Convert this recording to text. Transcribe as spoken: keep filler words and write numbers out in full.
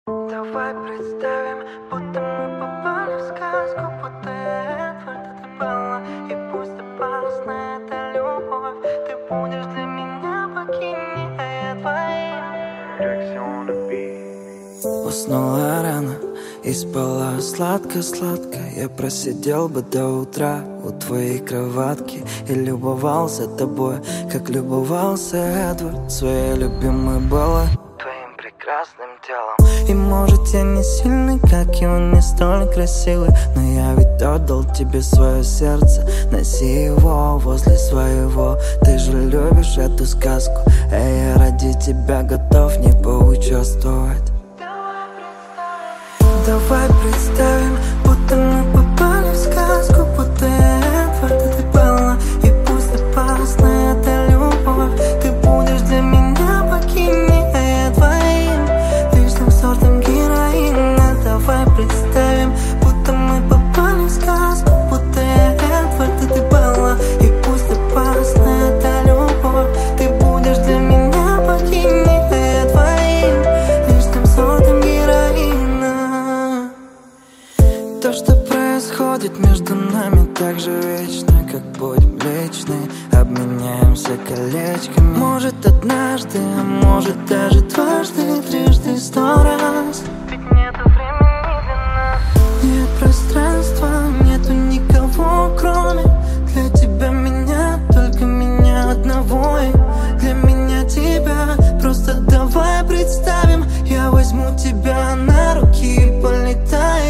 Давай представим, будто мы попали в сказку, будто Эдвард это Белла, и пусть опасна эта любовь, ты будешь для меня богиней, а я твоим. Уснула рано и спала сладко-сладко. Я просидел бы до утра у твоей кроватки и любовался тобой, как любовался Эдвард своей любимой Беллой, твоим прекрасным телом. И может я не сильный, как и он, не столь красивый, но я ведь отдал тебе свое сердце. Носи его возле своего. Ты же любишь эту сказку, а я ради тебя готов не поучаствовать. Давай представим, будто мы попали в сказку, будто Эдвард это Белла, и пусть опасна эта любовь, ты будешь для меня богиней, а я твоим личным сортом героина. Давай представим, будто мы попали в сказку, будто Эдвард это Белла, и пусть опасна эта любовь, ты будешь для меня богиней, а я твоим личным сортом героина. То, что происходит между нами, так же вечно, как будем вечны. Обменяемся колечками, может однажды, а может даже дважды, трижды, сто раз. Ведь нету времени для нас, нет пространства, нету никого, кроме для тебя меня, только меня одного. И для меня тебя, просто давай представим, я возьму тебя на руки и полетаем.